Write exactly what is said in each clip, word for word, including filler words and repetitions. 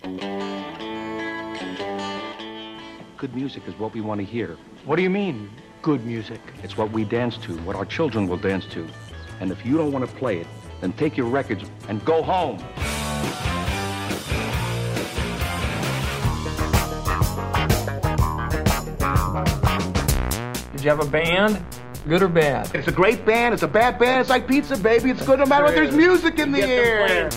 Good music is what we want to hear. What do you mean, good music? It's what we dance to, what our children will dance to. And if you don't want to play it, then take your records and go home. Did you have a band? Good or bad? It's a great band. It's a bad band. It's like pizza, baby. It's good no matter what. There's music in the air.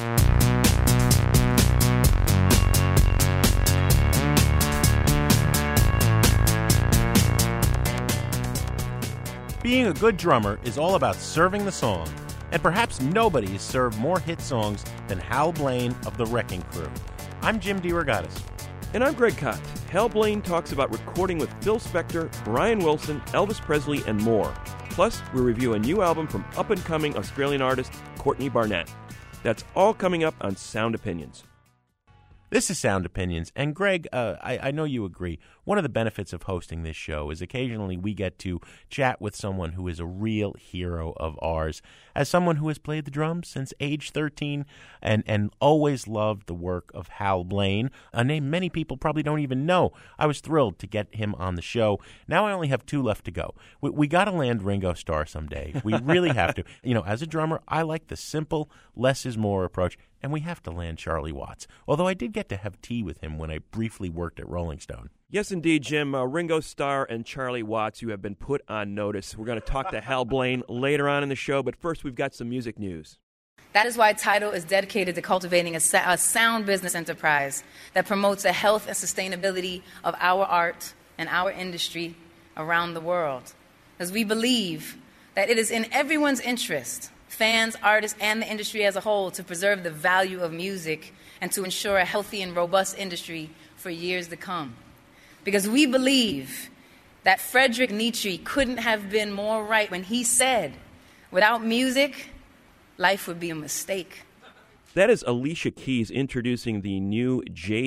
Being a good drummer is all about serving the song, and perhaps nobody has served more hit songs than Hal Blaine of the Wrecking Crew. I'm Jim DeRogatis. And I'm Greg Kot. Hal Blaine talks about recording with Phil Spector, Brian Wilson, Elvis Presley, and more. Plus, we review a new album from up-and-coming Australian artist Courtney Barnett. That's all coming up on Sound Opinions. This is Sound Opinions, and Greg, uh, I, I know you agree. One of the benefits of hosting this show is occasionally we get to chat with someone who is a real hero of ours. As someone who has played the drums since age thirteen and, and always loved the work of Hal Blaine, a name many people probably don't even know, I was thrilled to get him on the show. Now I only have two left to go. We, we got to land Ringo Starr someday. We really have to. You know, as a drummer, I like the simple, less is more approach. And we have to land Charlie Watts, although I did get to have tea with him when I briefly worked at Rolling Stone. Yes, indeed, Jim. Uh, Ringo Starr and Charlie Watts, you have been put on notice. We're going to talk to Hal Blaine later on in the show, but first we've got some music news. That is why Tidal is dedicated to cultivating a, a sound business enterprise that promotes the health and sustainability of our art and our industry around the world. Because we believe that it is in everyone's interest, fans, artists, and the industry as a whole, to preserve the value of music and to ensure a healthy and robust industry for years to come. Because we believe that Friedrich Nietzsche couldn't have been more right when he said, without music, life would be a mistake. That is Alicia Keys introducing the new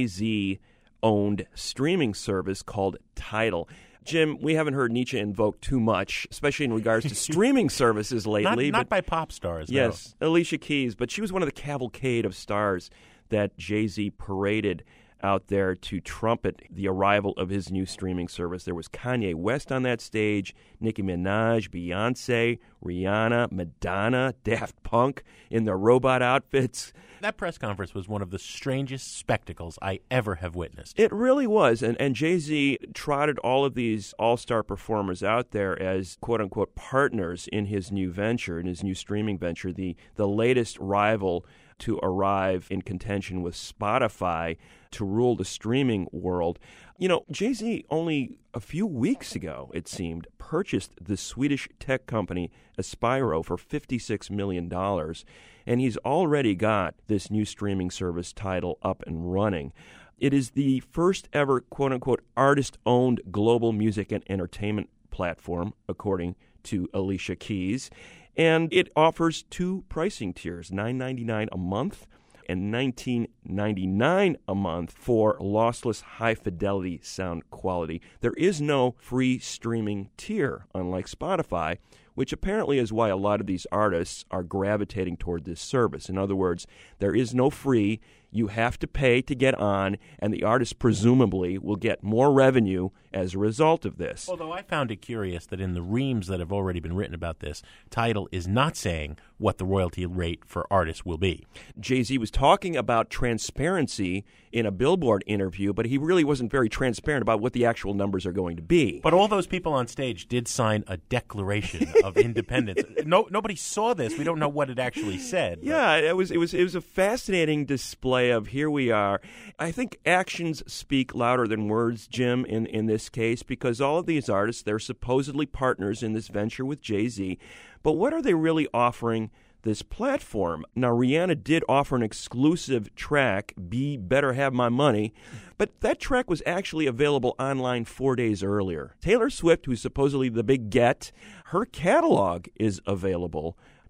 Jay-Z-owned streaming service called Tidal. Jim, we haven't heard Nietzsche invoked too much, especially in regards to streaming services lately. Not, not but, by pop stars, yes, though. Alicia Keys, but she was one of the cavalcade of stars that Jay-Z paraded out there to trumpet the arrival of his new streaming service. There was Kanye West on that stage, Nicki Minaj, Beyonce, Rihanna, Madonna, Daft Punk in their robot outfits. That press conference was one of the strangest spectacles I ever have witnessed. It really was, and, and Jay-Z trotted all of these all-star performers out there as quote-unquote partners in his new venture, in his new streaming venture, the, the latest rival to arrive in contention with Spotify to rule the streaming world. You know, Jay-Z only a few weeks ago, it seemed, purchased the Swedish tech company Aspiro for fifty-six million dollars, and he's already got this new streaming service Tidal up and running. It is the first ever quote-unquote artist-owned global music and entertainment platform, according to Alicia Keys. And it offers two pricing tiers, nine ninety-nine a month and nineteen ninety-nine a month for lossless high-fidelity sound quality. There is no free streaming tier, unlike Spotify, which apparently is why a lot of these artists are gravitating toward this service. In other words, there is no free. You have to pay to get on, and the artist presumably will get more revenue as a result of this. Although I found it curious that in the reams that have already been written about this, Tidal is not saying what the royalty rate for artists will be. Jay-Z was talking about transparency in a Billboard interview, but he really wasn't very transparent about what the actual numbers are going to be. But all those people on stage did sign a declaration of independence. No, nobody saw this. We don't know what it actually said. But. Yeah, it was it was it was a fascinating display of here we are. I think actions speak louder than words, Jim, in, in this case, because all of these artists, they're supposedly partners in this venture with Jay-Z. But what are they really offering this platform? Now, Rihanna did offer an exclusive track, Be Better Have My Money, but that track was actually available online four days earlier. Taylor Swift, who's supposedly the big get, her catalog is available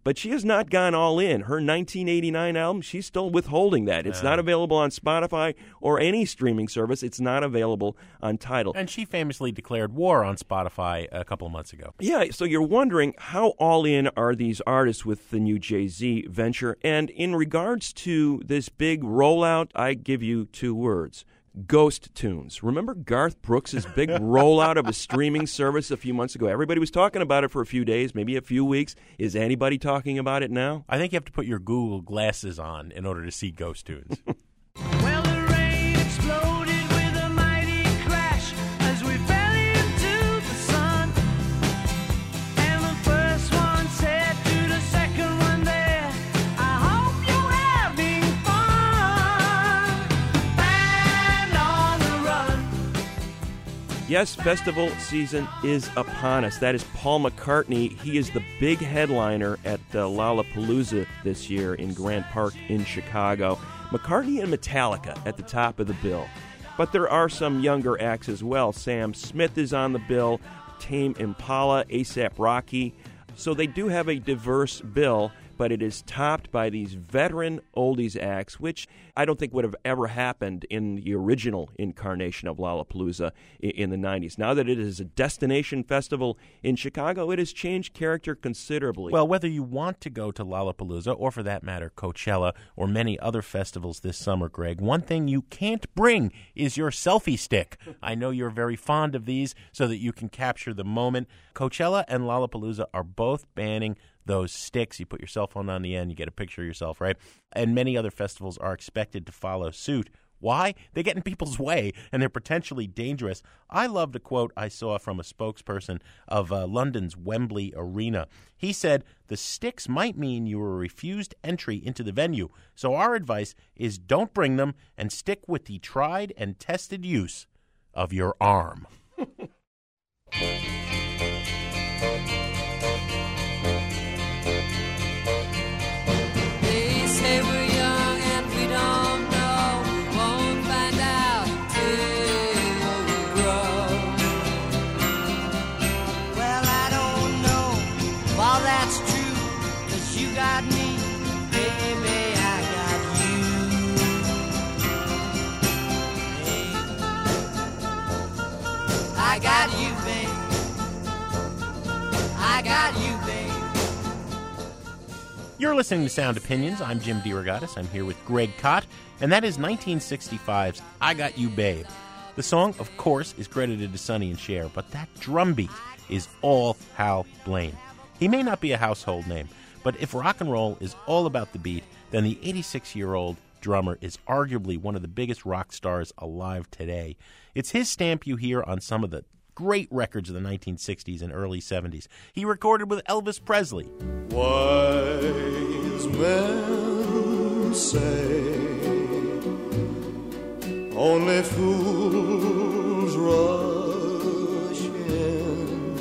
But she has not gone all in. Her nineteen eighty-nine album, she's still withholding that. It's uh, not available on Spotify or any streaming service. It's not available on Tidal. And she famously declared war on Spotify a couple of months ago. Yeah, so you're wondering how all in are these artists with the new Jay-Z venture? And in regards to this big rollout, I give you two words. Ghost tunes. Remember Garth Brooks' big rollout of a streaming service a few months ago? Everybody was talking about it for a few days, maybe a few weeks. Is anybody talking about it now? I think you have to put your Google glasses on in order to see Ghost tunes. Well, the rain exploded with a mighty crash as we fell into the sun. And the first one said to the second one there, I hope you're having fun. Band on the run. Yes, festival season is upon us. That is Paul McCartney. He is the big headliner at uh, Lollapalooza this year in Grant Park in Chicago. McCartney and Metallica at the top of the bill. But there are some younger acts as well. Sam Smith is on the bill, Tame Impala, A$AP Rocky. So they do have a diverse bill, but it is topped by these veteran oldies acts, which I don't think would have ever happened in the original incarnation of Lollapalooza in the nineties. Now that it is a destination festival in Chicago, it has changed character considerably. Well, whether you want to go to Lollapalooza, or for that matter, Coachella, or many other festivals this summer, Greg, one thing you can't bring is your selfie stick. I know you're very fond of these so that you can capture the moment. Coachella and Lollapalooza are both banning those sticks. You put your cell phone on the end, you get a picture of yourself, right? And many other festivals are expected to follow suit. Why? They get in people's way, and they're potentially dangerous. I loved a quote I saw from a spokesperson of uh, London's Wembley Arena. He said, the sticks might mean you were refused entry into the venue, so our advice is don't bring them and stick with the tried and tested use of your arm. I got you, babe. I got you, babe. You're listening to Sound Opinions. I'm Jim DeRogatis. I'm here with Greg Kot, and that is nineteen sixty-five's I Got You, Babe. The song, of course, is credited to Sonny and Cher, but that drum beat is all Hal Blaine. He may not be a household name, but if rock and roll is all about the beat, then the eighty-six-year-old drummer is arguably one of the biggest rock stars alive today. It's his stamp you hear on some of the great records of the nineteen sixties and early seventies. He recorded with Elvis Presley. Wise men say only fools rush in,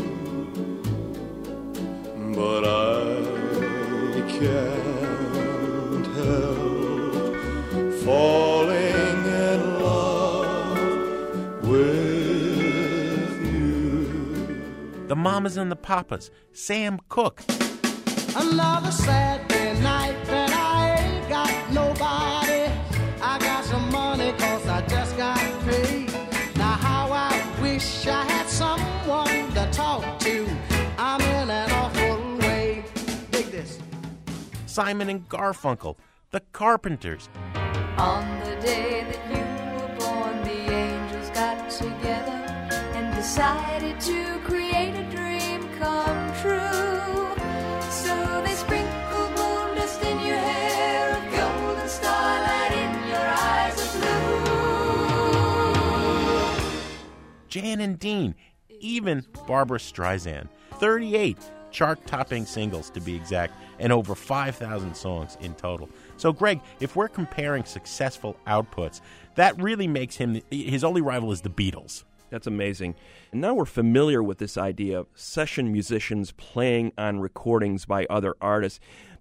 but I can't help falling in love with you. The Mamas and the Papas, Sam Cooke. Another Saturday night that I ain't got nobody. I got some money cause I just got paid. Now how I wish I had someone to talk to. I'm in an awful way. Dig this. Simon and Garfunkel, The Carpenters. On the day that you were born, the angels got together and decided to create a dream come true. So they sprinkled moon dust in your hair, a golden starlight in your eyes of blue. Jan and Dean, even Barbra Streisand. thirty-eight chart-topping singles, to be exact, and over five thousand songs in total. So, Greg, if we're comparing successful outputs, that really makes him, his only rival is the Beatles. That's amazing. And now we're familiar with this idea of session musicians playing on recordings by other artists.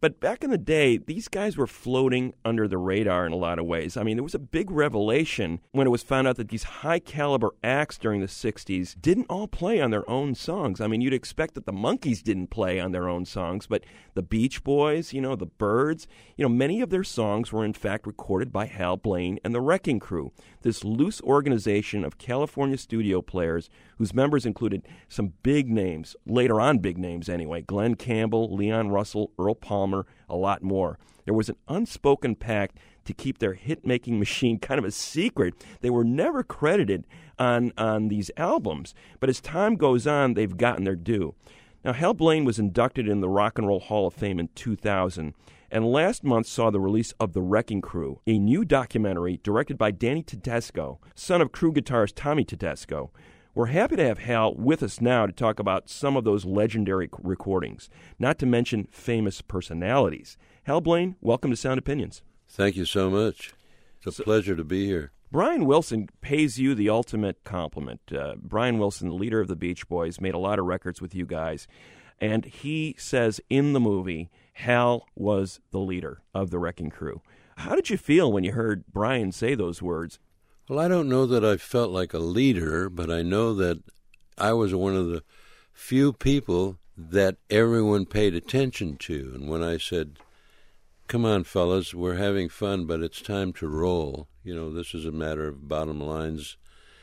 But back in the day, these guys were floating under the radar in a lot of ways. I mean, there was a big revelation when it was found out that these high-caliber acts during the sixties didn't all play on their own songs. I mean, you'd expect that the Monkees didn't play on their own songs, but the Beach Boys, you know, the Byrds, you know, many of their songs were in fact recorded by Hal Blaine and the Wrecking Crew, this loose organization of California studio players whose members included some big names, later on big names anyway, Glenn Campbell, Leon Russell, Earl Palmer, a lot more. There was an unspoken pact to keep their hit-making machine kind of a secret. They were never credited on, on these albums, but as time goes on, they've gotten their due. Now, Hal Blaine was inducted in the Rock and Roll Hall of Fame in two thousand, and last month saw the release of The Wrecking Crew, a new documentary directed by Danny Tedesco, son of Crew guitarist Tommy Tedesco. We're happy to have Hal with us now to talk about some of those legendary recordings, not to mention famous personalities. Hal Blaine, welcome to Sound Opinions. Thank you so much. It's a so, pleasure to be here. Brian Wilson pays you the ultimate compliment. Uh, Brian Wilson, the leader of the Beach Boys, made a lot of records with you guys, and he says in the movie, Hal was the leader of the Wrecking Crew. How did you feel when you heard Brian say those words? Well, I don't know that I felt like a leader, but I know that I was one of the few people that everyone paid attention to. And when I said, come on, fellas, we're having fun, but it's time to roll. You know, this is a matter of bottom lines.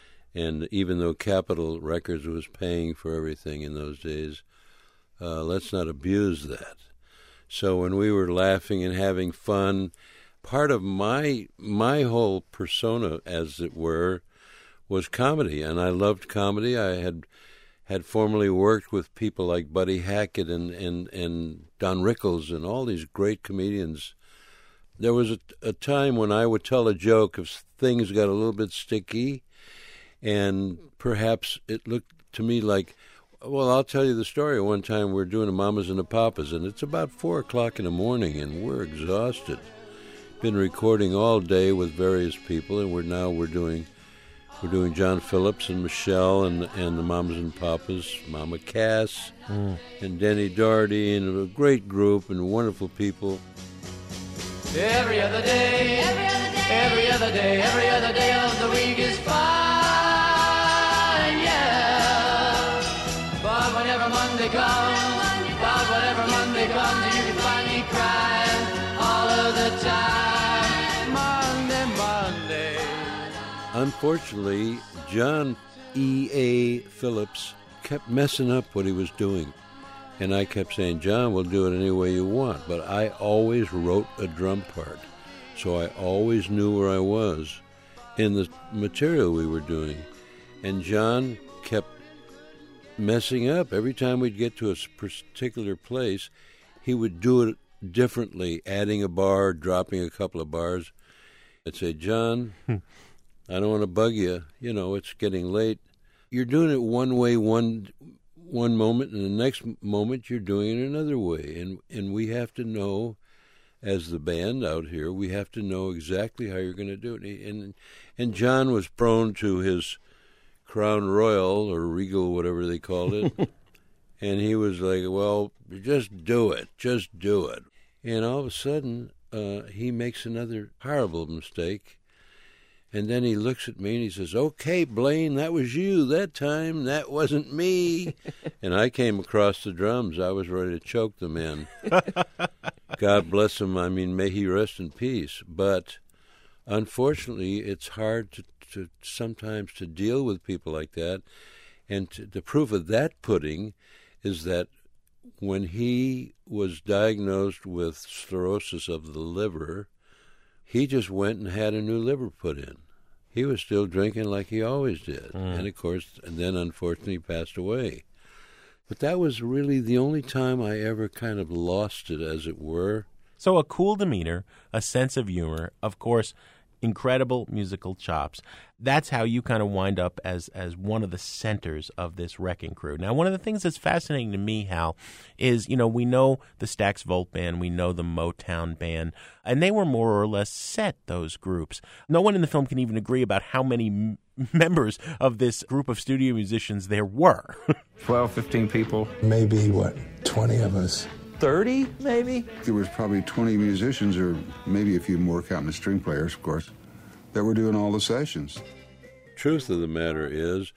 And even though Capitol Records was paying for everything in those days, uh, let's not abuse that. So when we were laughing and having fun, part of my my whole persona, as it were, was comedy, and I loved comedy. I had had formerly worked with people like Buddy Hackett and, and, and Don Rickles and all these great comedians. There was a, a time when I would tell a joke if things got a little bit sticky, and perhaps it looked to me like, well, I'll tell you the story. One time we're doing the Mamas and the Papas, and it's about four o'clock in the morning, and we're exhausted. Been recording all day with various people, and we're now we're doing we're doing John Phillips and Michelle and and the Mamas and Papas, Mama Cass mm. and Denny Doherty, and a great group and wonderful people. Every other day, every other day, every other day, every other day of the week is fine, yeah. But whenever Monday comes, but whenever Monday comes, you can find me crying all of the time. Unfortunately, John E A. Phillips kept messing up what he was doing. And I kept saying, John, we'll do it any way you want. But I always wrote a drum part. So I always knew where I was in the material we were doing. And John kept messing up. Every time we'd get to a particular place, he would do it differently, adding a bar, dropping a couple of bars. I'd say, John... I don't want to bug you. You know, it's getting late. You're doing it one way one one moment, and the next moment you're doing it another way. And and we have to know, as the band out here, we have to know exactly how you're going to do it. And and John was prone to his Crown Royal or Regal, whatever they called it. And he was like, well, just do it. Just do it. And all of a sudden, uh, he makes another horrible mistake. And then he looks at me and he says, okay, Blaine, that was you that time. That wasn't me. And I came across the drums. I was ready to choke the man. God bless him. I mean, may he rest in peace. But unfortunately, it's hard to, to sometimes to deal with people like that. And to, the proof of that pudding is that when he was diagnosed with cirrhosis of the liver, he just went and had a new liver put in. He was still drinking like he always did. Mm. And, of course, and then, unfortunately, passed away. But that was really the only time I ever kind of lost it, as it were. So a cool demeanor, a sense of humor, of course, incredible musical chops. That's how you kind of wind up as as one of the centers of this Wrecking Crew. Now, one of the things that's fascinating to me, Hal, is, you know, we know the Stax Volt Band, we know the Motown Band, and they were more or less set, those groups. No one in the film can even agree about how many m- members of this group of studio musicians there were. twelve, fifteen people. Maybe, what, twenty of us. thirty, maybe? There was probably twenty musicians, or maybe a few more, counting the string players, of course, that were doing all the sessions. Truth of the matter is,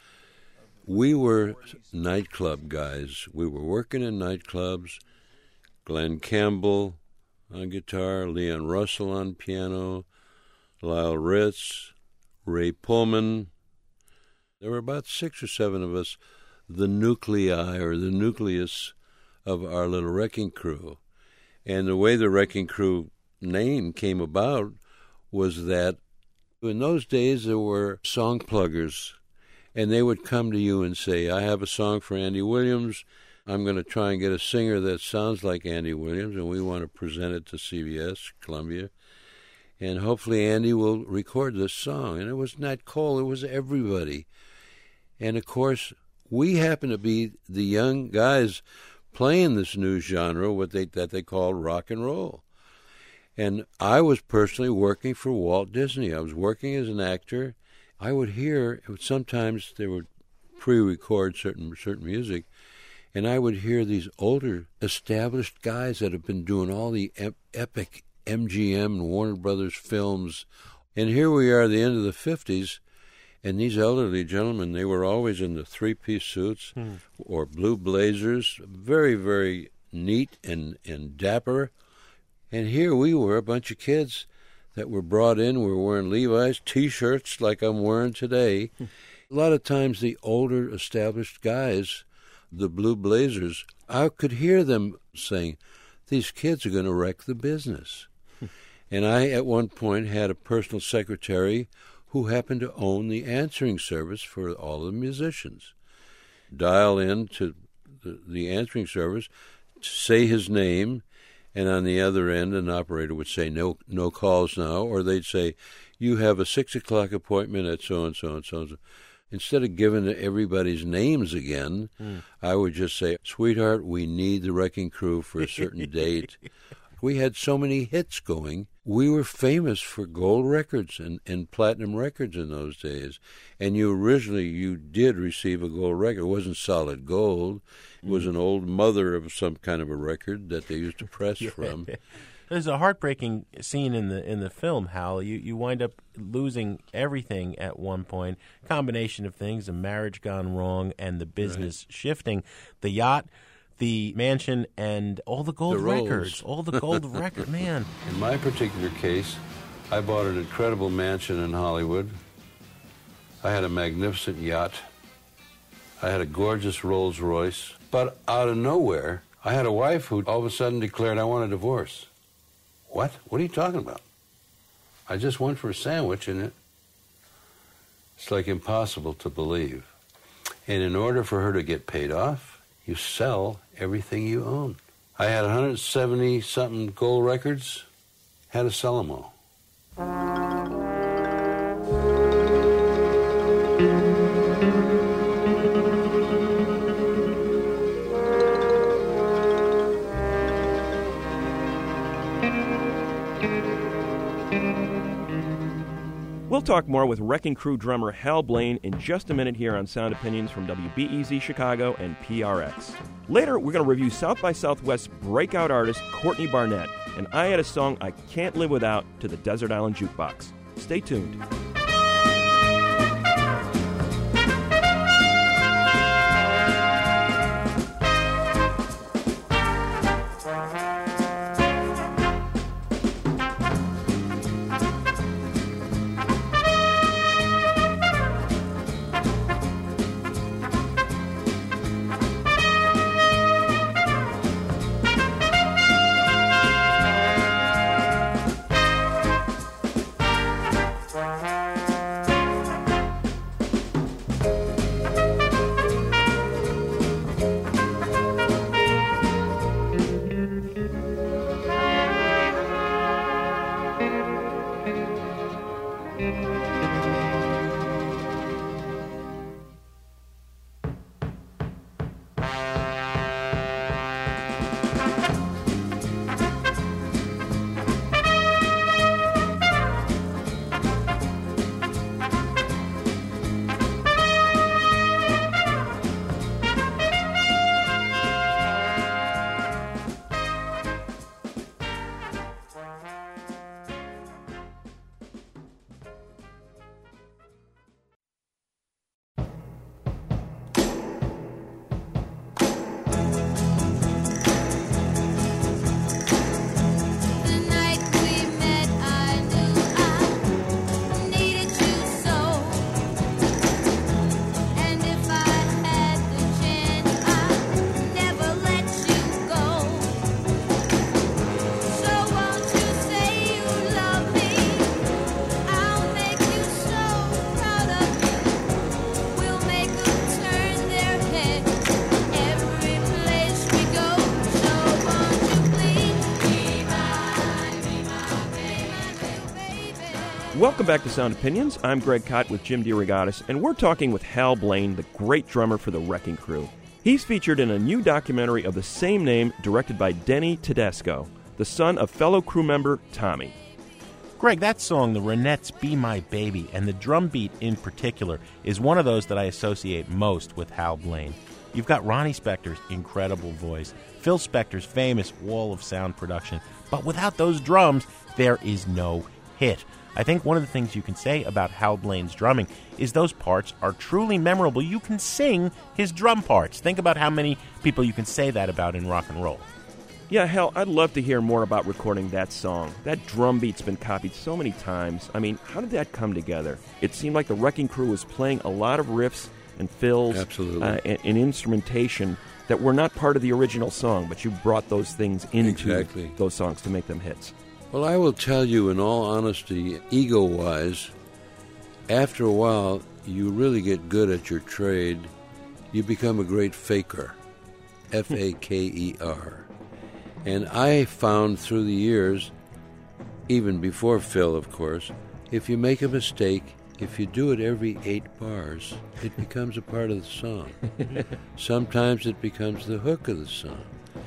we were nightclub guys. We were working in nightclubs. Glenn Campbell on guitar, Leon Russell on piano, Lyle Ritz, Ray Pullman. There were about six or seven of us, the nuclei or the nucleus of our little Wrecking Crew. And the way the Wrecking Crew name came about was that in those days there were song pluggers, and they would come to you and say, I have a song for Andy Williams. I'm going to try and get a singer that sounds like Andy Williams, and we want to present it to C B S, Columbia. And hopefully Andy will record this song. And it was Nat Cole, it was everybody. And, of course, we happened to be the young guys playing this new genre, what they that they called rock and roll. And I was personally working for Walt Disney. I was working as an actor. I would hear, sometimes they would pre-record certain certain music, and I would hear these older, established guys that have been doing all the ep- epic M G M and Warner Brothers films. And here we are at the end of the fifties, and these elderly gentlemen, they were always in the three-piece suits hmm. or blue blazers, very, very neat and, and dapper. And here we were, a bunch of kids that were brought in. We were wearing Levi's T-shirts like I'm wearing today. Hmm. A lot of times the older, established guys, the blue blazers, I could hear them saying, these kids are going to wreck the business. Hmm. And I, at one point, had a personal secretary who happened to own the answering service for all the musicians. Dial in to the, the answering service, say his name, and on the other end, an operator would say, no no calls now, or they'd say, you have a six o'clock appointment at so-and-so and so-and-so. Instead of giving everybody's names again, mm. I would just say, sweetheart, we need the Wrecking Crew for a certain date. We had so many hits going. We were famous for gold records and, and platinum records in those days. And you originally, you did receive a gold record. It wasn't solid gold. It was an old mother of some kind of a record that they used to press yeah. from. There's a heartbreaking scene in the in the film, Hal. You you wind up losing everything at one point. Combination of things, a marriage gone wrong and the business right. shifting. The yacht, the mansion, and all the gold the records. All the gold record, man. In my particular case, I bought an incredible mansion in Hollywood. I had a magnificent yacht. I had a gorgeous Rolls Royce. But out of nowhere, I had a wife who all of a sudden declared, I want a divorce. What? What are you talking about? I just went for a sandwich and it... It's like impossible to believe. And in order for her to get paid off, you sell everything you own. I had one hundred seventy-something gold records, had to sell them all. We'll talk more with Wrecking Crew drummer Hal Blaine in just a minute here on Sound Opinions from W B E Z Chicago and P R X. Later, we're going to review South by Southwest's breakout artist Courtney Barnett, and I Add a Song I Can't Live Without to the Desert Island Jukebox. Stay tuned. Bye. Welcome back to Sound Opinions. I'm Greg Kot with Jim DeRogatis, and we're talking with Hal Blaine, the great drummer for the Wrecking Crew. He's featured in a new documentary of the same name directed by Denny Tedesco, the son of fellow crew member Tommy. Greg, that song, the Ronettes' Be My Baby, and the drum beat in particular, is one of those that I associate most with Hal Blaine. You've got Ronnie Spector's incredible voice, Phil Spector's famous wall of sound production, but without those drums, there is no hit. I think one of the things you can say about Hal Blaine's drumming is those parts are truly memorable. You can sing his drum parts. Think about how many people you can say that about in rock and roll. Yeah, hell, I'd love to hear more about recording that song. That drum beat's been copied so many times. I mean, how did that come together? It seemed like the Wrecking Crew was playing a lot of riffs and fills Absolutely. Uh, and, and instrumentation that were not part of the original song, but you brought those things into Exactly. those songs to make them hits. Well, I will tell you, in all honesty, ego-wise, after a while, you really get good at your trade. You become a great faker, F A K E R. And I found through the years, even before Phil, of course, if you make a mistake, if you do it every eight bars, it becomes a part of the song. Sometimes it becomes the hook of the song.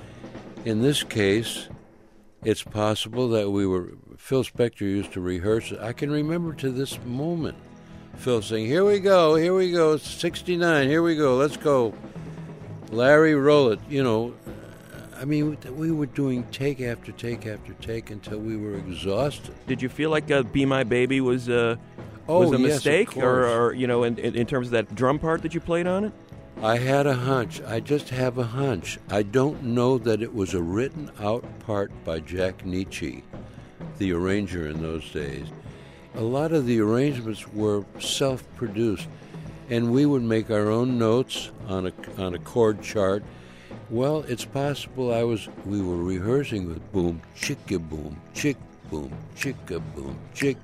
In this case, it's possible that we were, Phil Spector used to rehearse. I can remember to this moment Phil saying, here we go, here we go, sixty-nine, here we go, let's go. Larry, roll it, you know. I mean, we were doing take after take after take until we were exhausted. Did you feel like uh, "Be My Baby" was uh, oh, was a yes, mistake, of or, course. or you know, in, in terms of that drum part that you played on it? I had a hunch. I just have a hunch. I don't know that it was a written out part by Jack Nietzsche, the arranger in those days. A lot of the arrangements were self-produced, and we would make our own notes on a on a chord chart. Well, it's possible I was. We were rehearsing with boom, chicka boom, chick boom, chicka boom, chick.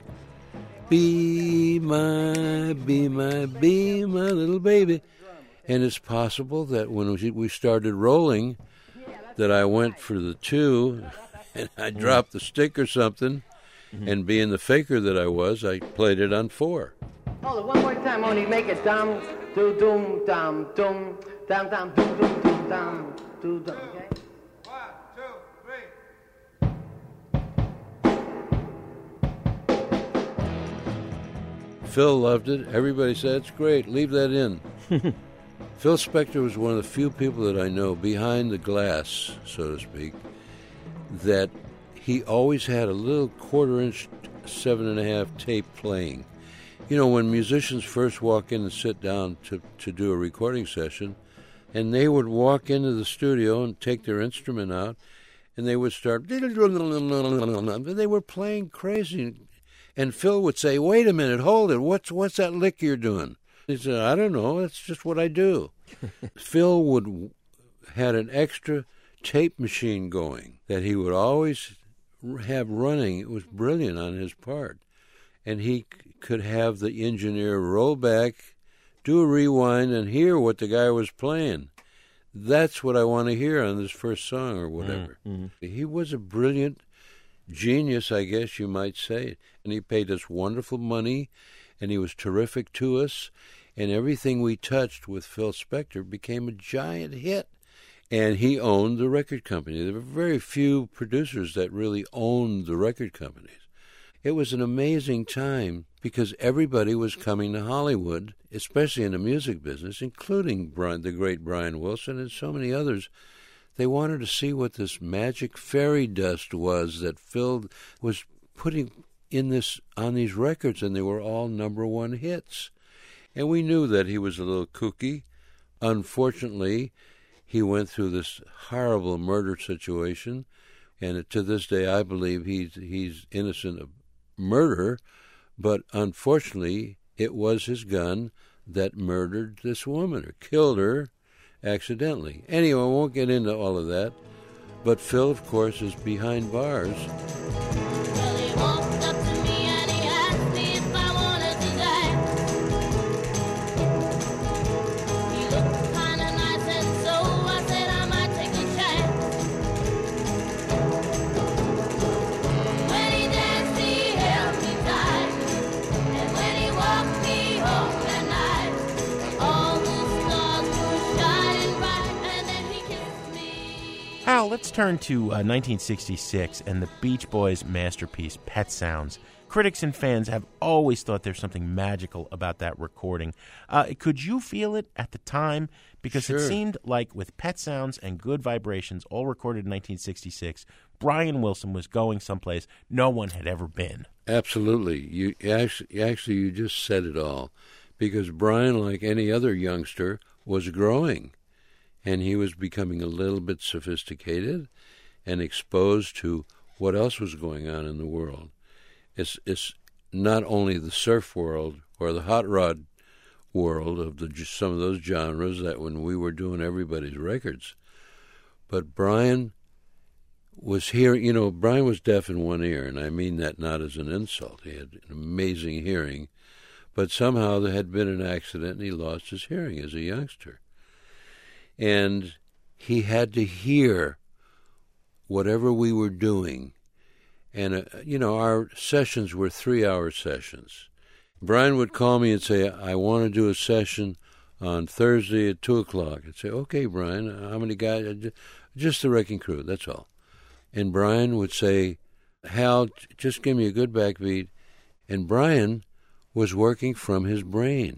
Be my, be my, be my little baby. And it's possible that when we started rolling, that I went for the two, and I dropped the stick or something, mm-hmm. and being the faker that I was, I played it on four. Hold it one more time, only make it dum, do dum, dum, dum, dum, dum, dum, dum, dum, dum, do dum. Okay. Phil loved it. Everybody said, it's great. Leave that in. Phil Spector was one of the few people that I know behind the glass, so to speak, that he always had a little quarter-inch, seven and a half tape playing. You know, when musicians first walk in and sit down to, to do a recording session, and they would walk into the studio and take their instrument out, and they would start, they were playing crazy. And Phil would say, wait a minute, hold it, what's what's that lick you're doing? He said, I don't know, that's just what I do. Phil would had an extra tape machine going that he would always have running. It was brilliant on his part. And he could have the engineer roll back, do a rewind, and hear what the guy was playing. That's what I want to hear on this first song or whatever. Mm-hmm. He was a brilliant genius, I guess you might say. And he paid us wonderful money, and he was terrific to us. And everything we touched with Phil Spector became a giant hit. And he owned the record company. There were very few producers that really owned the record companies. It was an amazing time because everybody was coming to Hollywood, especially in the music business, including Brian, the great Brian Wilson and so many others. They wanted to see what this magic fairy dust was that Phil was putting in this on these records, and they were all number one hits. And we knew that he was a little kooky. Unfortunately, he went through this horrible murder situation, and to this day I believe he's he's innocent of murder, but unfortunately it was his gun that murdered this woman or killed her accidentally. Anyway, I won't get into all of that, but Phil, of course, is behind bars. Well, he walked up to me and he asked me if I wanted to die. He looked kind of nice, and so I said I might take a chance. When he danced, he held me tight. Let's turn to uh, nineteen sixty-six and the Beach Boys' masterpiece, Pet Sounds. Critics and fans have always thought there's something magical about that recording. Uh, could you feel it at the time? Because Sure. it seemed like with Pet Sounds and Good Vibrations, all recorded in nineteen sixty-six, Brian Wilson was going someplace no one had ever been. Absolutely. You actually, actually, you just said it all. Because Brian, like any other youngster, was growing. And he was becoming a little bit sophisticated and exposed to what else was going on in the world. It's, it's not only the surf world or the hot rod world of the some of those genres that when we were doing everybody's records. But Brian was hearing, you know, Brian was deaf in one ear, and I mean that not as an insult. He had an amazing hearing, but somehow there had been an accident and he lost his hearing as a youngster. And he had to hear whatever we were doing. And, uh, you know, our sessions were three-hour sessions. Brian would call me and say, I want to do a session on Thursday at two o'clock. I'd say, okay, Brian, how many guys? Just the Wrecking Crew, that's all. And Brian would say, Hal, just give me a good backbeat. And Brian was working from his brain.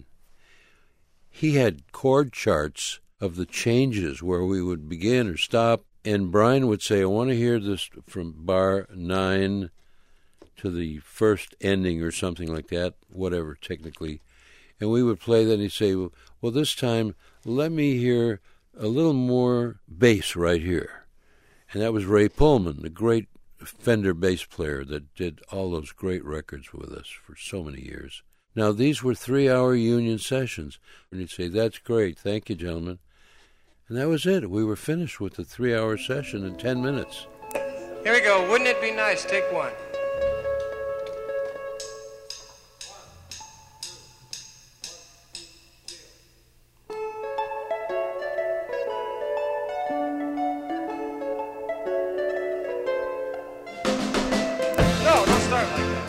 He had chord charts of the changes where we would begin or stop. And Brian would say, I want to hear this from bar nine to the first ending or something like that, whatever, technically. And we would play that and he'd say, well, well, this time, let me hear a little more bass right here. And that was Ray Pullman, the great Fender bass player that did all those great records with us for so many years. Now, these were three-hour union sessions. And he'd say, that's great, thank you, gentlemen. And that was it. We were finished with the three-hour session in ten minutes. Here we go. Wouldn't it be nice? Take one. No, don't start like that.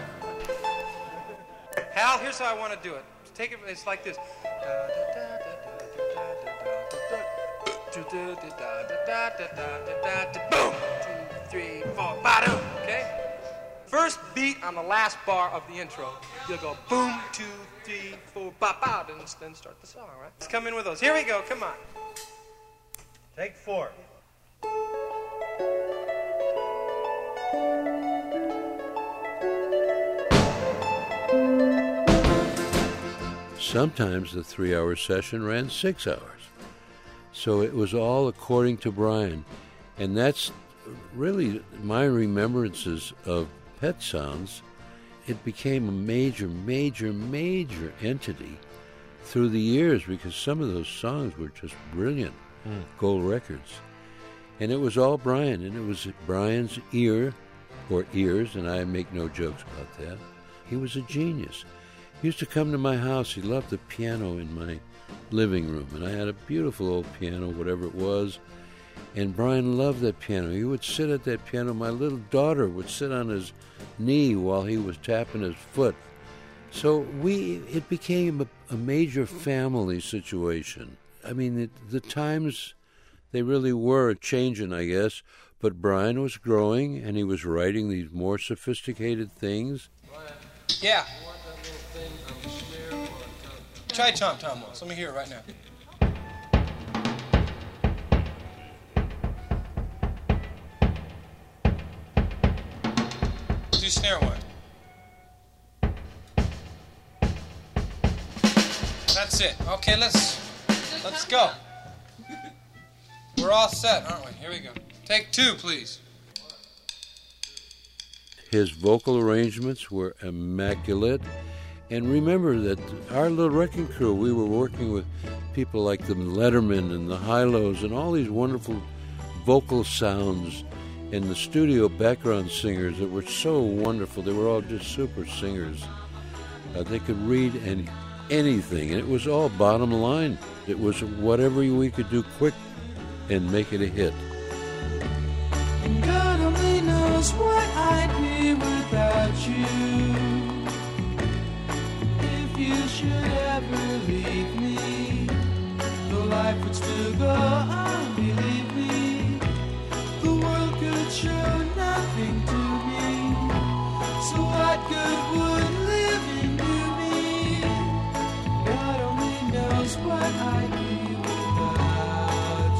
Hal, here's how I want to do it. Take it. It's like this. Boom! Two, three, four, ba-dum! Okay? First beat on the last bar of the intro, you'll go boom, two, three, four, ba-ba, and then start the song, all right? Let's come in with those. Here we go, come on. Take four. Sometimes the three-hour session ran six hours. So it was all according to Brian. And that's really my remembrances of Pet Sounds. It became a major, major, major entity through the years because some of those songs were just brilliant. Mm. Gold records. And it was all Brian, and it was Brian's ear, or ears, and I make no jokes about that. He was a genius. He used to come to my house. He loved the piano in my living room, and I had a beautiful old piano, whatever it was, and Brian loved that piano. He would sit at that piano. My little daughter would sit on his knee while he was tapping his foot. So we, it became a, a major family situation. I mean, it, the times, they really were changing, I guess, but Brian was growing, and he was writing these more sophisticated things. Yeah. Try Tom Tom once. Let me hear it right now. Do snare one. That's it. Okay, let's let's go. We're all set, aren't we? Here we go. Take two, please. His vocal arrangements were immaculate. And remember that our little Wrecking Crew, we were working with people like the Letterman and the Hi-Lo's and all these wonderful vocal sounds and the studio background singers that were so wonderful. They were all just super singers. Uh, they could read any, anything, and it was all bottom line. It was whatever we could do quick and make it a hit. God only knows what I'd be without you. If you should ever leave me, the life would still go on, believe me. good would live in me. God only knows what I'd be without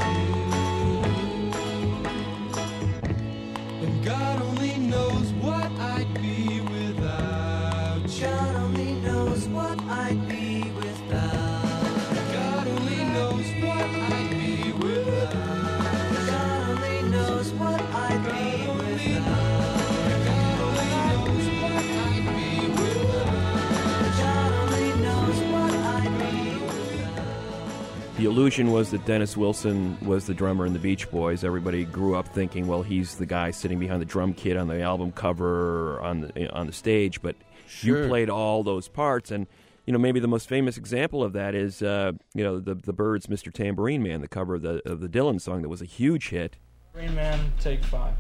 you. And God only knows what I'd be without you. God only knows what I'd be without. God only knows what I'd be without. God only knows what I'd be without. God only knows what I'd be without. God only knows what I'd be without. The illusion was that Dennis Wilson was the drummer in the Beach Boys. Everybody grew up thinking, well, he's the guy sitting behind the drum kit on the album cover or on the on the stage. But Sure. you played all those parts, and you know maybe the most famous example of that is uh, you know the the Byrds' Mister Tambourine Man, the cover of the of the Dylan song that was a huge hit. Green Man, take five.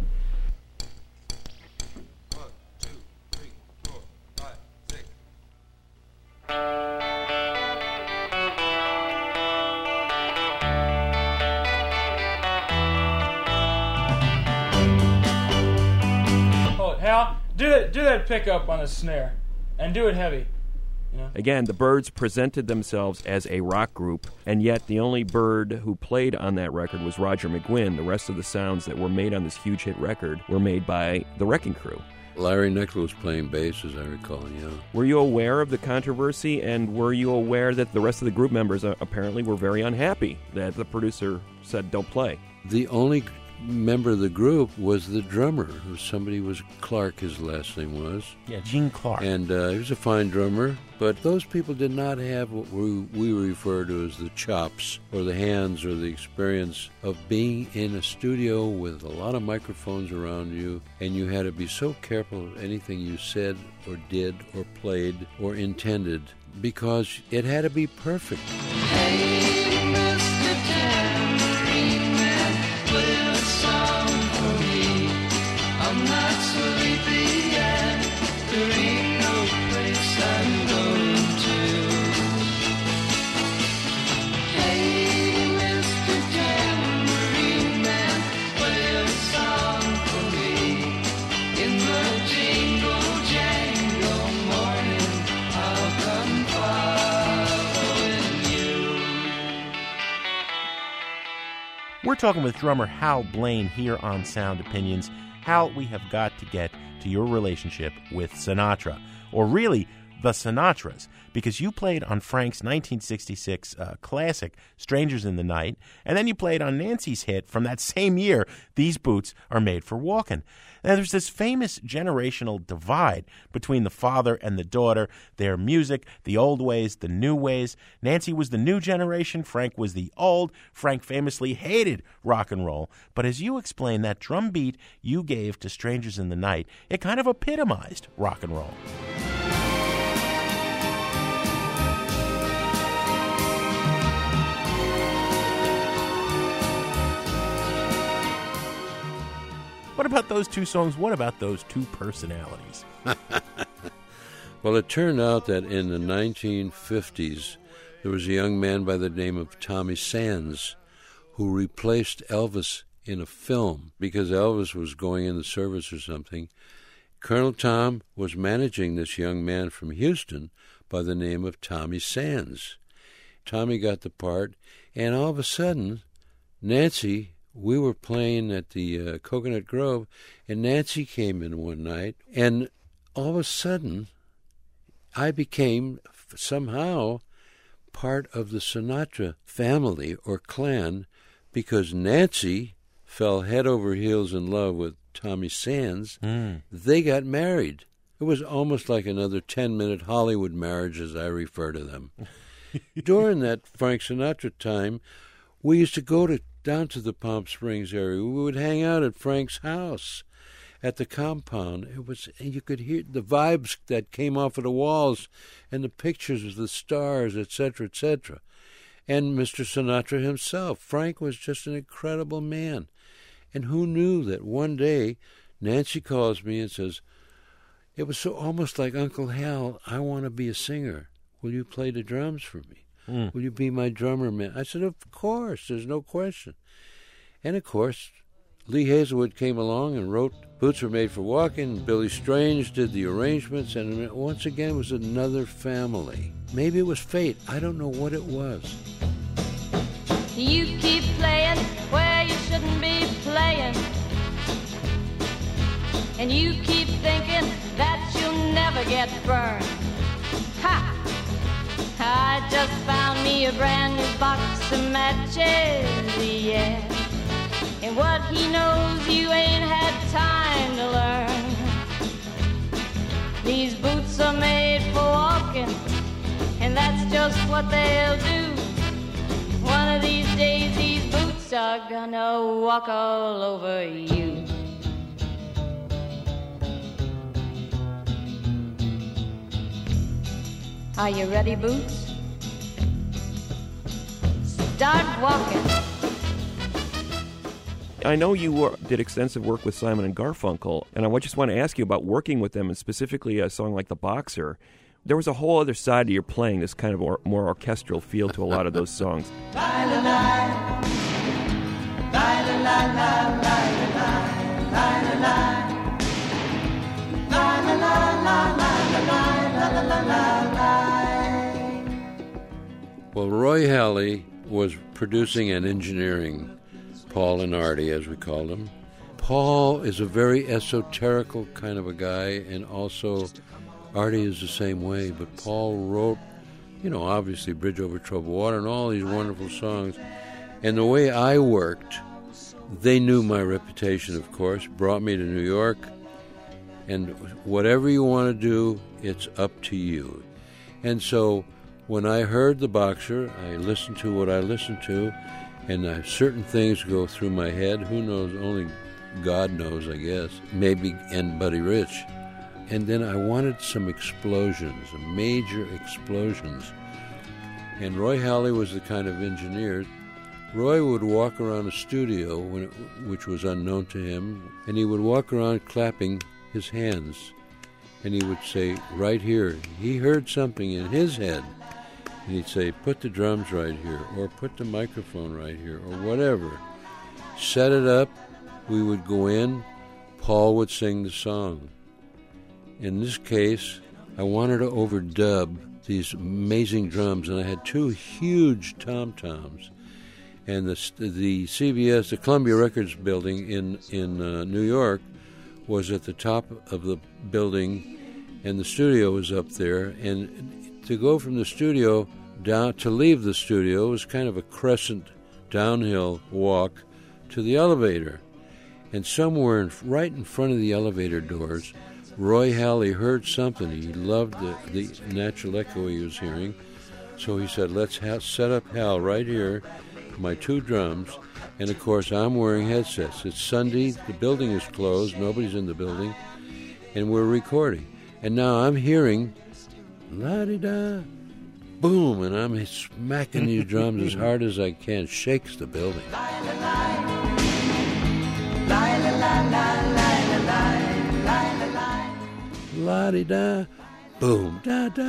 Hold it, Hal. Do that. Do that pickup on the snare, and do it heavy. Again, the Byrds presented themselves as a rock group, and yet the only Byrd who played on that record was Roger McGuinn. The rest of the sounds that were made on this huge hit record were made by the Wrecking Crew. Larry Nichols was playing bass, as I recall, yeah. Were you aware of the controversy, and were you aware that the rest of the group members uh, apparently were very unhappy that the producer said don't play? The only member of the group was the drummer, who somebody was Clark, his last name was. Yeah, Gene Clark. And uh, he was a fine drummer, but those people did not have what we, we refer to as the chops or the hands or the experience of being in a studio with a lot of microphones around you, and you had to be so careful of anything you said or did or played or intended because it had to be perfect. Hey, Mister Tambourine Man, play a song for me. I'm not sleepy and there ain't no place I'm going to. Hey, Mister Tambourine Man, play a song for me. In the jingle jangle morning, I'll come following you. We're talking with drummer Hal Blaine here on Sound Opinions. Hal, we have got to get to your relationship with Sinatra, or really the Sinatras, because you played on Frank's nineteen sixty-six uh, classic, Strangers in the Night, and then you played on Nancy's hit from that same year, These Boots Are Made for Walking. Now, there's this famous generational divide between the father and the daughter, their music, the old ways, the new ways. Nancy was the new generation, Frank was the old. Frank famously hated rock and roll, but as you explained, that drum beat you gave to Strangers in the Night, it kind of epitomized rock and roll. What about those two songs? What about those two personalities? Well, it turned out that in the nineteen fifties, there was a young man by the name of Tommy Sands who replaced Elvis in a film because Elvis was going in the service or something. Colonel Tom was managing this young man from Houston by the name of Tommy Sands. Tommy got the part, and all of a sudden, Nancy... we were playing at the uh, Coconut Grove, and Nancy came in one night, and all of a sudden, I became somehow part of the Sinatra family or clan because Nancy fell head over heels in love with Tommy Sands. Mm. They got married. It was almost like another ten-minute Hollywood marriage, as I refer to them. During that Frank Sinatra time, we used to go to down to the Palm Springs area. We would hang out at Frank's house at the compound. It was, and you could hear the vibes that came off of the walls and the pictures of the stars, et cetera, et cetera. And Mister Sinatra himself. Frank was just an incredible man. And who knew that one day Nancy calls me and says, it was so almost like, Uncle Hal, I want to be a singer. Will you play the drums for me? Mm. Will you be my drummer, man? I said, of course, there's no question. And, of course, Lee Hazelwood came along and wrote Boots Were Made for Walking. Billy Strange did the arrangements, and it once again was another family. Maybe it was fate. I don't know what it was. You keep playing where you shouldn't be playing, and you keep thinking that you'll never get burned. Ha! I just found me a brand new box of matches, yeah. And what he knows you ain't had time to learn. These boots are made for walking, and that's just what they'll do. One of these days these boots are gonna walk all over you. Are you ready, Boots? Start walking. I know you were, did extensive work with Simon and Garfunkel, and I just want to ask you about working with them, and specifically a song like The Boxer. There was a whole other side to your playing, this kind of or, more orchestral feel to a lot of those songs. Well, Roy Halley was producing and engineering Paul and Artie, as we called them. Paul is a very esoterical kind of a guy, and also Artie is the same way, but Paul wrote, you know, obviously Bridge Over Troubled Water and all these wonderful songs. And the way I worked, they knew my reputation, of course, brought me to New York, and whatever you want to do, it's up to you. And so when I heard The Boxer, I listened to what I listened to, and uh, certain things go through my head. Who knows? Only God knows, I guess. Maybe, and Buddy Rich. And then I wanted some explosions, major explosions. And Roy Halley was the kind of engineer. Roy would walk around a studio, when it, which was unknown to him, and he would walk around clapping his hands. And he would say, right here, he heard something in his head. And he'd say, put the drums right here, or put the microphone right here, or whatever. Set it up, we would go in, Paul would sing the song. In this case, I wanted to overdub these amazing drums, and I had two huge tom-toms. And the the C B S, the Columbia Records building in, in uh, New York, was at the top of the building, and the studio was up there. And to go from the studio down, to leave the studio, was kind of a crescent downhill walk to the elevator. And somewhere in, right in front of the elevator doors, Roy Halley heard something. He loved the, the natural echo he was hearing. So he said, let's ha- set up Hal right here, my two drums. And, of course, I'm wearing headsets. It's Sunday. The building is closed. Nobody's in the building. And we're recording. And now I'm hearing, la-di-da, boom, and I'm smacking these drums as hard as I can. Shakes the building. La-di-da, boom,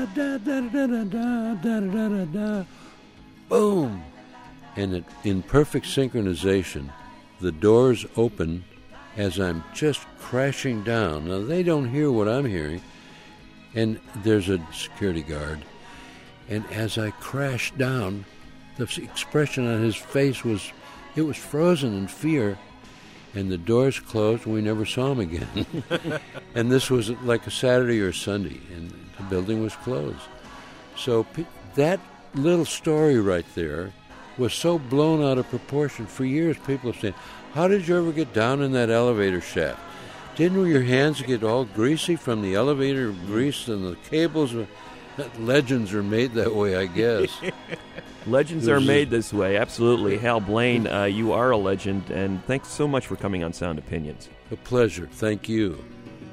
da-da-da-da-da-da-da-da-da-da, boom. And it, in perfect synchronization, the doors open as I'm just crashing down. Now, they don't hear what I'm hearing, and there's a security guard. And as I crashed down, the expression on his face was, it was frozen in fear. And the doors closed, and we never saw him again. And this was like a Saturday or Sunday, and the building was closed. So pe- that little story right there was so blown out of proportion. For years, people have said, how did you ever get down in that elevator shaft? Didn't your hands get all greasy from the elevator grease and the cables? Legends are made that way, I guess. Legends are made this way, absolutely. Hal Blaine, uh, you are a legend, and thanks so much for coming on Sound Opinions. A pleasure. Thank you.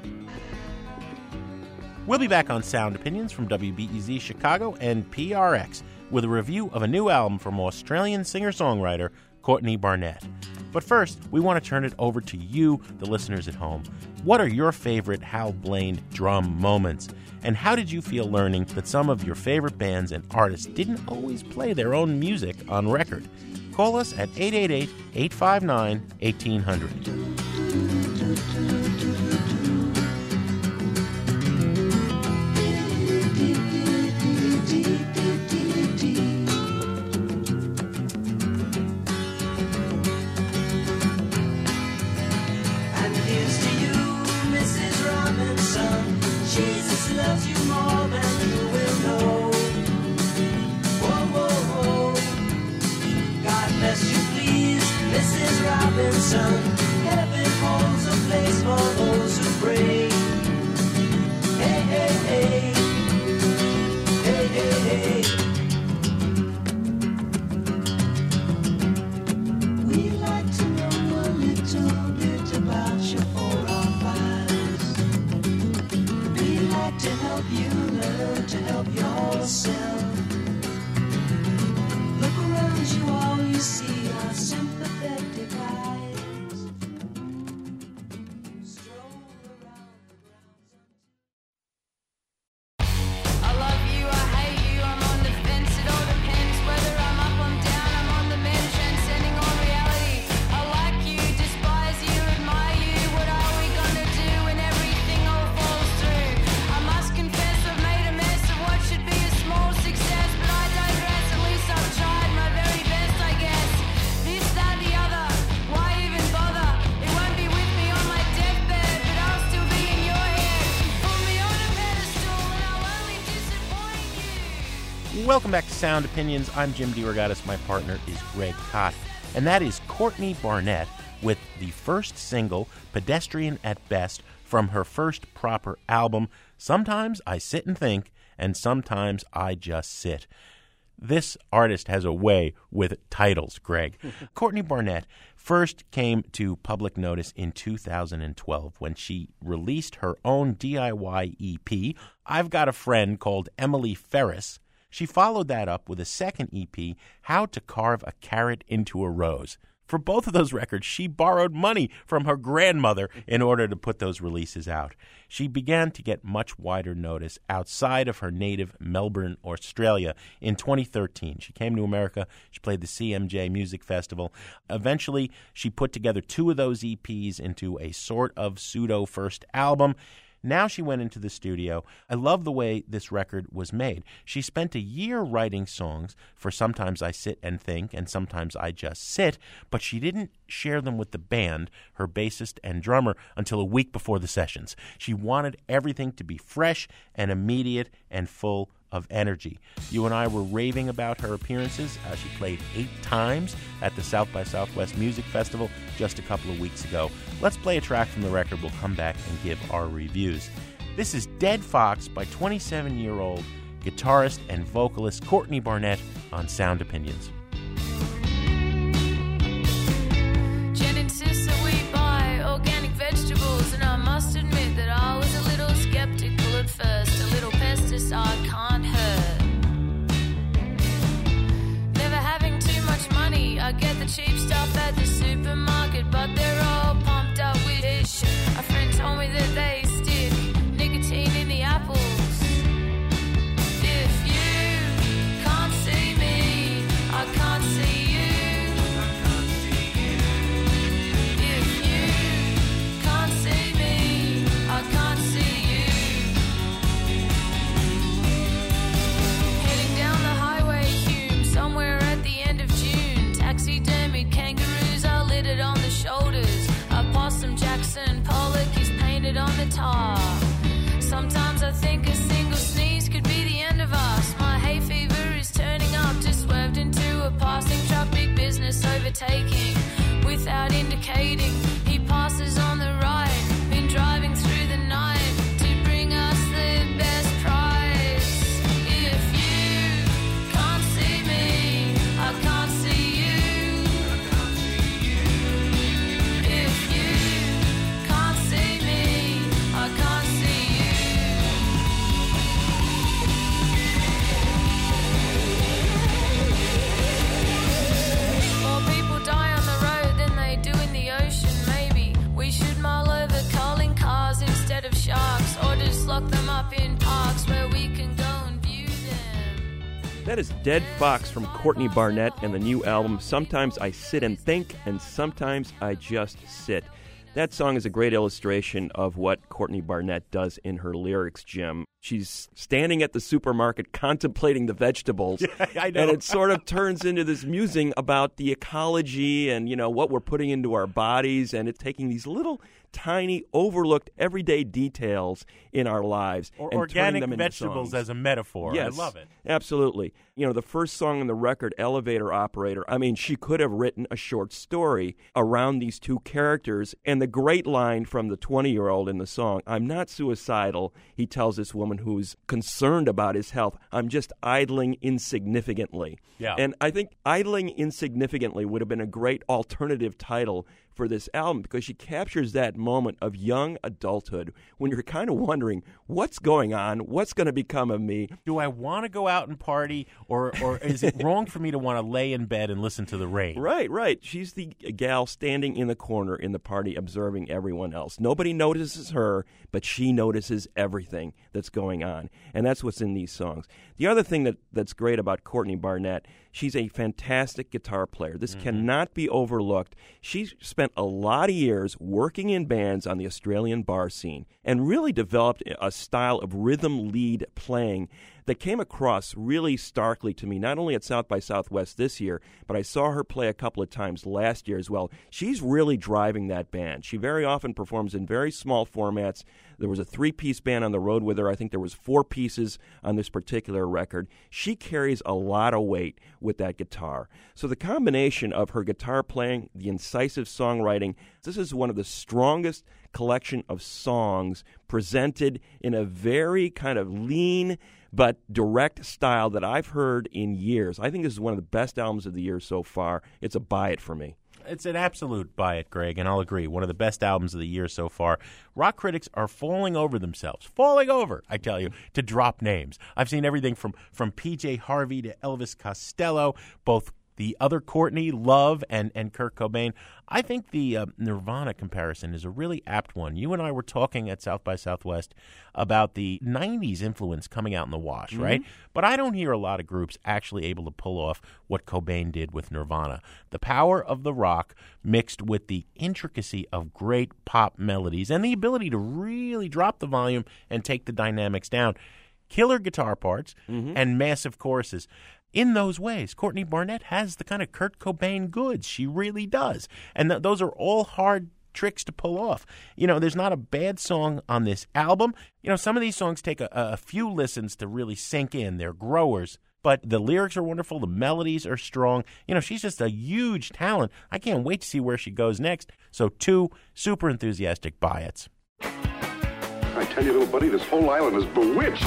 We'll be back on Sound Opinions from W B E Z Chicago and P R X with a review of a new album from Australian singer-songwriter Courtney Barnett. But first, we want to turn it over to you, the listeners at home. What are your favorite Hal Blaine drum moments? And how did you feel learning that some of your favorite bands and artists didn't always play their own music on record? Call us at eight eight eight, eight five nine, one eight hundred. sun. Heaven holds a place for those who pray. Hey, hey, hey. Hey, hey, hey. We like to know a little bit about your forefathers. We like to help you learn to help yourself. Look around you, all you see are sympathetic eyes. Stroll around the grounds. I love you, I hate you, I'm on the fence. It all depends whether I'm up, I'm down, I'm on the mend, transcending all reality. I like you, despise you, admire you. What are we gonna do when everything all falls through? I must confess I've made a mess of what should be a small success, but I digress. At least I've tried my very best, I guess. This, that, the other, why even bother? It won't be with me on my deathbed, but I'll still be in your head. Put me on a pedestal and I'll only disappoint you. Welcome back to Sound Opinions. I'm Jim DeRogatis. My partner is Greg Kot. And that is Courtney Barnett with the first single, Pedestrian at Best, from her first proper album, Sometimes I Sit and Think, and Sometimes I Just Sit. This artist has a way with titles, Greg. Courtney Barnett first came to public notice in two thousand twelve when she released her own D I Y E P, I've Got a Friend Called Emily Ferris. She followed that up with a second E P, How to Carve a Carrot into a Rose. For both of those records, she borrowed money from her grandmother in order to put those releases out. She began to get much wider notice outside of her native Melbourne, Australia in twenty thirteen. She came to America. She played the C M J Music Festival. Eventually, she put together two of those E Ps into a sort of pseudo-first album. Now she went into the studio. I love the way this record was made. She spent a year writing songs for Sometimes I Sit and Think and Sometimes I Just Sit, but she didn't share them with the band, her bassist and drummer, until a week before the sessions. She wanted everything to be fresh and immediate and full of energy. You and I were raving about her appearances. Uh, she played eight times at the South by Southwest Music Festival just a couple of weeks ago. Let's play a track from the record. We'll come back and give our reviews. This is Dead Fox by twenty-seven-year-old guitarist and vocalist Courtney Barnett on Sound Opinions. Jen insists that we buy organic vegetables, and I must admit that I was a little skeptical at first. A little pesticide can't hurt. Never having too much money, I get the cheap stuff at the supermarket, but they're all pumped up with ish. A friend told me that they stick nicotine in the apples. If you can't see me, I can't see you. If you can't see me, I can't see you. Heading down the highway, Hume, somewhere at the end of June. Taxidermied kangaroos are littered on the shoulders. A possum Jackson Pollock is painted on the tar. Sometimes I think a single sneeze could be the end of us. My hay fever is turning up, just swerved into a passing truck. Big business overtaking without indicating. He passes on the right, been driving through the night to bring us the best price. If you can't see me, I can't see you. If you can't see me, I can't see you. More people die on the road than they do in the ocean, maybe. We should mull over culling cars instead of sharks, or just lock them up in parks where we can go and view them. That is Dead Fox from Courtney Barnett and the new album Sometimes I Sit and Think and Sometimes I Just Sit. That song is a great illustration of what Courtney Barnett does in her lyrics, Jim. She's standing at the supermarket contemplating the vegetables. Yeah, I know. And it sort of turns into this musing about the ecology and, you know, what we're putting into our bodies. And it's taking these little, tiny, overlooked, everyday details in our lives Or and turning organic them into vegetables songs. as a metaphor. Yes, I love it. Absolutely. You know, the first song on the record, Elevator Operator, I mean, she could have written a short story around these two characters. And the great line from the twenty-year-old in the song, I'm not suicidal, he tells this woman who's concerned about his health, I'm just idling insignificantly. Yeah. And I think Idling Insignificantly would have been a great alternative title for this album because she captures that moment of young adulthood when you're kind of wondering, what's going on? What's going to become of me? Do I want to go out and party, or, or is it wrong for me to want to lay in bed and listen to the rain? Right, right. She's the gal standing in the corner in the party observing everyone else. Nobody notices her, but she notices everything that's going on. And that's what's in these songs. The other thing that, that's great about Courtney Barnett, she's a fantastic guitar player. This Mm-hmm. cannot be overlooked. She's spent a lot of years working in bands on the Australian bar scene and really developed a style of rhythm lead playing that came across really starkly to me, not only at South by Southwest this year, but I saw her play a couple of times last year as well. She's really driving that band. She very often performs in very small formats. There was a three-piece band on the road with her. I think there was four pieces on this particular record. She carries a lot of weight with that guitar. So the combination of her guitar playing, the incisive songwriting, this is one of the strongest collection of songs presented in a very kind of lean but direct style that I've heard in years. I think this is one of the best albums of the year so far. It's a buy it for me. It's an absolute buy it, Greg, and I'll agree. One of the best albums of the year so far. Rock critics are falling over themselves, falling over, I tell you, to drop names. I've seen everything from, from P J Harvey to Elvis Costello, both the other Courtney, Love, and, and Kurt Cobain. I think the uh, Nirvana comparison is a really apt one. You and I were talking at South by Southwest about the nineties influence coming out in the wash, Mm-hmm. right? But I don't hear a lot of groups actually able to pull off what Cobain did with Nirvana. The power of the rock mixed with the intricacy of great pop melodies and the ability to really drop the volume and take the dynamics down. Killer guitar parts Mm-hmm. and massive choruses. In those ways, Courtney Barnett has the kind of Kurt Cobain goods. She really does. And th- those are all hard tricks to pull off. You know, there's not a bad song on this album. You know, some of these songs take a, a few listens to really sink in. They're growers. But the lyrics are wonderful. The melodies are strong. You know, she's just a huge talent. I can't wait to see where she goes next. So two super enthusiastic buy-its. I tell you, little buddy, this whole island is bewitched.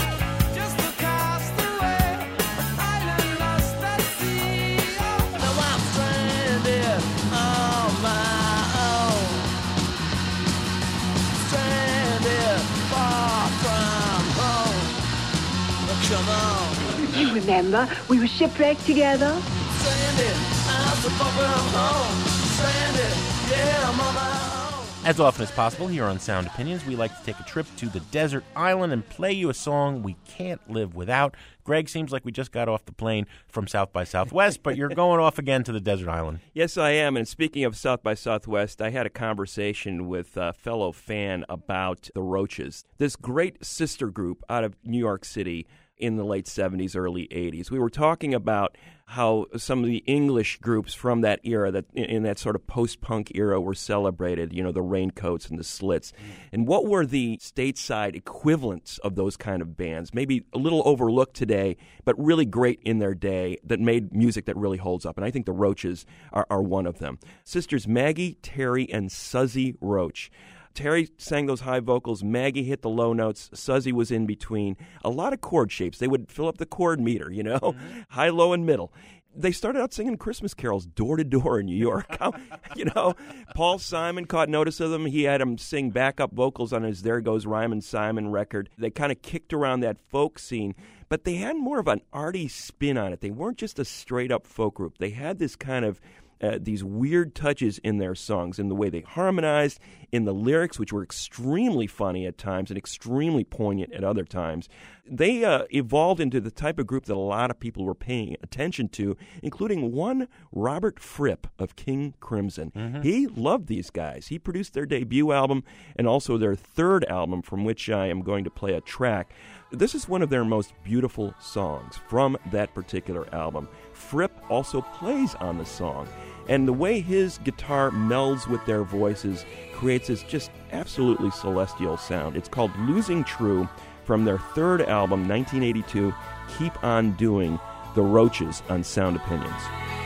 You remember, we were shipwrecked together. As often as possible here on Sound Opinions, we like to take a trip to the desert island and play you a song we can't live without. Greg, seems like we just got off the plane from South by Southwest, but you're going off again to the desert island. Yes, I am. And speaking of South by Southwest, I had a conversation with a fellow fan about the Roaches, this great sister group out of New York City in the late seventies, early eighties. We were talking about how some of the English groups from that era, that in that sort of post-punk era, were celebrated, you know, the Raincoats and the Slits. And what were the stateside equivalents of those kind of bands? Maybe a little overlooked today, but really great in their day, that made music that really holds up. And I think the Roaches are, are one of them. Sisters Maggie, Terry, and Suzy Roach. Terry sang those high vocals. Maggie hit the low notes. Suzy was in between. A lot of chord shapes. They would fill up the chord meter, you know, mm-hmm. high, low, and middle. They started out singing Christmas carols door to door in New York. You know, Paul Simon caught notice of them. He had them sing backup vocals on his There Goes Ryman Simon record. They kind of kicked around that folk scene, but they had more of an arty spin on it. They weren't just a straight-up folk group. They had this kind of uh, these weird touches in their songs, in the way they harmonized, in the lyrics, which were extremely funny at times and extremely poignant at other times. They uh, evolved into the type of group that a lot of people were paying attention to, including one Robert Fripp of King Crimson. Mm-hmm. He loved these guys. He produced their debut album and also their third album, from which I am going to play a track. This is one of their most beautiful songs from that particular album. Fripp also plays on the song, and the way his guitar melds with their voices creates this just absolutely celestial sound. It's called Losing True, from their third album, nineteen eighty-two, Keep On Doing, The Roaches on Sound Opinions.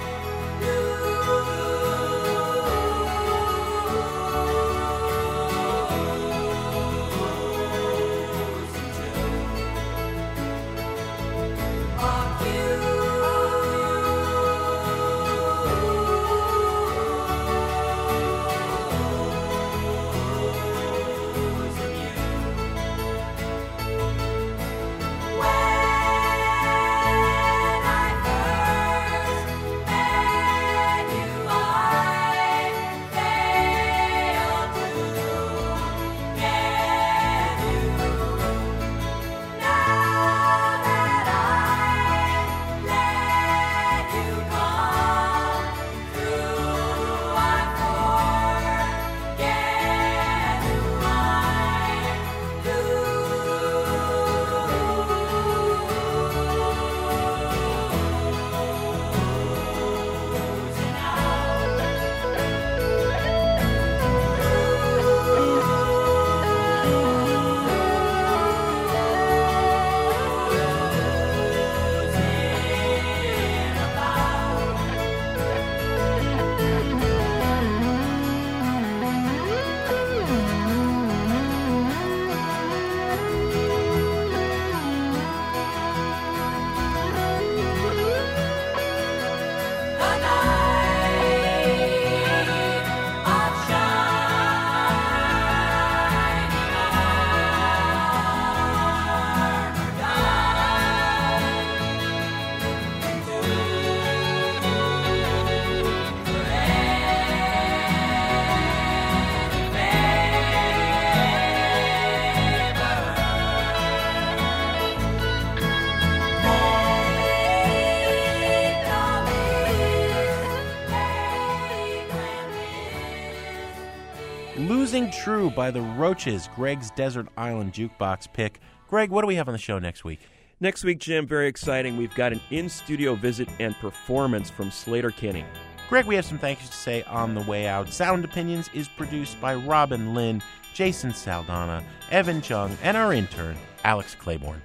Losing True by the Roaches, Greg's Desert Island Jukebox pick. Greg, what do we have on the show next week? Next week, Jim, very exciting. We've got an in-studio visit and performance from Sleater-Kinney. Greg, we have some thank yous to say on the way out. Sound Opinions is produced by Robin Lynn, Jason Saldana, Evan Chung, and our intern, Alex Claiborne.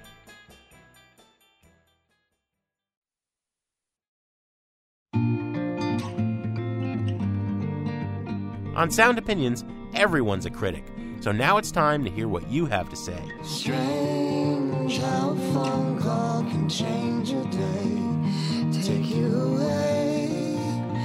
On Sound Opinions, everyone's a critic. So now it's time to hear what you have to say. Strange how a phone call can change your day, take you away,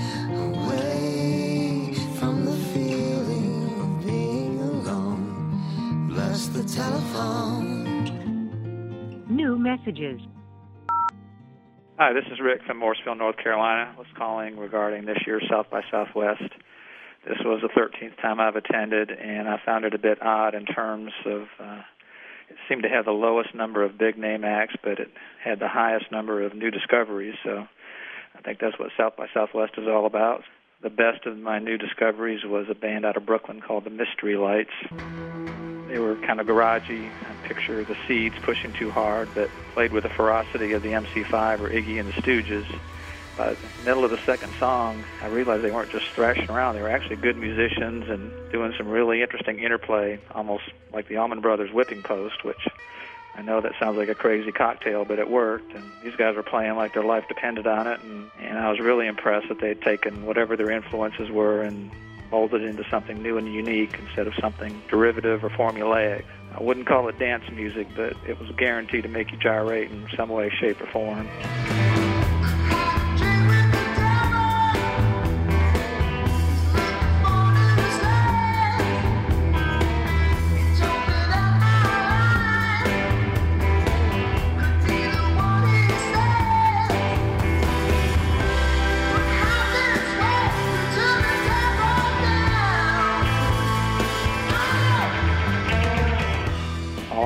away from the feeling of being alone. Bless the telephone. New messages. Hi, this is Rick from Morrisville, North Carolina. I was calling regarding this year's South by Southwest. This was the thirteenth time I've attended, and I found it a bit odd in terms of uh, it seemed to have the lowest number of big-name acts, but it had the highest number of new discoveries. So I think that's what South by Southwest is all about. The best of my new discoveries was a band out of Brooklyn called the Mystery Lights. They were kind of garagey. I picture the Seeds pushing too hard, but played with the ferocity of the M C five or Iggy and the Stooges. By the middle of the second song, I realized they weren't just thrashing around. They were actually good musicians and doing some really interesting interplay, almost like the Allman Brothers Whipping Post, which I know that sounds like a crazy cocktail, but it worked. And these guys were playing like their life depended on it. And, and I was really impressed that they had taken whatever their influences were and molded it into something new and unique instead of something derivative or formulaic. I wouldn't call it dance music, but it was guaranteed to make you gyrate in some way, shape, or form.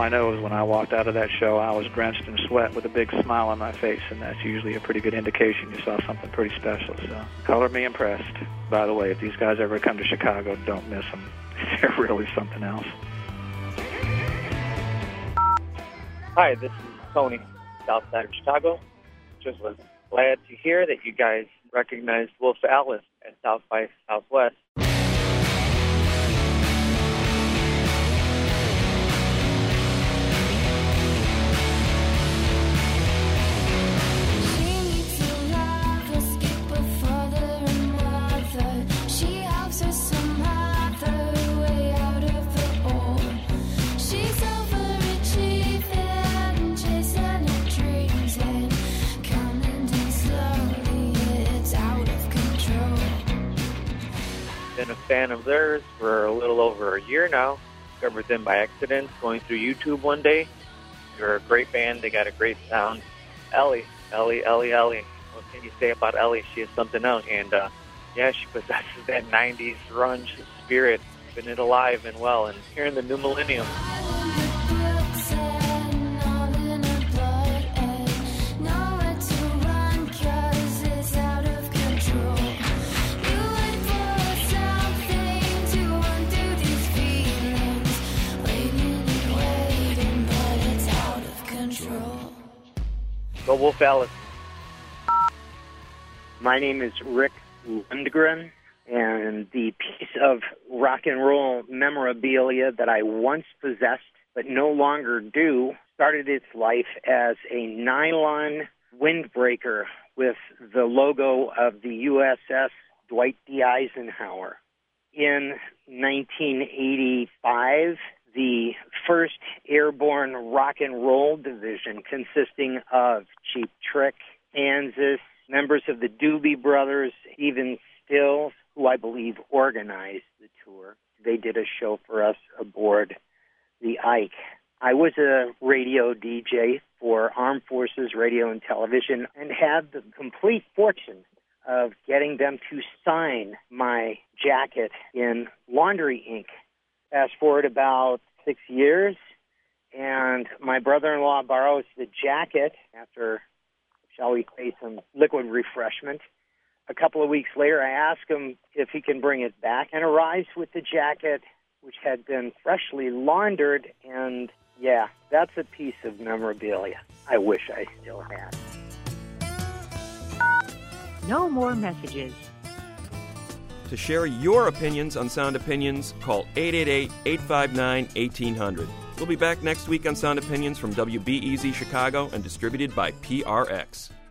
I know is when I walked out of that show, I was drenched in sweat with a big smile on my face, and that's usually a pretty good indication you saw something pretty special. So, color me impressed. By the way, if these guys ever come to Chicago, don't miss them. They're really something else. Hi, this is Tony, south side of Chicago. Just was glad to hear that you guys recognized Wolf Alice at South by Southwest. Been a fan of theirs for a little over a year now. Discovered them by accident going through YouTube one day. They're a great band. They got a great sound. Ellie, Ellie, Ellie, Ellie. What can you say about Ellie? She is something else. And uh, yeah, she possesses that nineties grunge spirit, keeping it alive and well. And here in the new millennium. Go Wolf Alice. My name is Rick Lundgren, and the piece of rock and roll memorabilia that I once possessed but no longer do started its life as a nylon windbreaker with the logo of the U S S Dwight D. Eisenhower. In nineteen eighty-five, the first Airborne Rock and Roll Division, consisting of Cheap Trick, Kansas, members of the Doobie Brothers, even Stills, who I believe organized the tour. They did a show for us aboard the Ike. I was a radio D J for Armed Forces Radio and Television and had the complete fortune of getting them to sign my jacket in laundry ink. Fast forward about six years, and my brother-in-law borrows the jacket after, shall we say, some liquid refreshment. A couple of weeks later, I ask him if he can bring it back, and arrives with the jacket, which had been freshly laundered, and yeah, that's a piece of memorabilia I wish I still had. No more messages. To share your opinions on Sound Opinions, call eight eight eight, eight five nine, one eight hundred. We'll be back next week on Sound Opinions from W B E Z Chicago and distributed by P R X.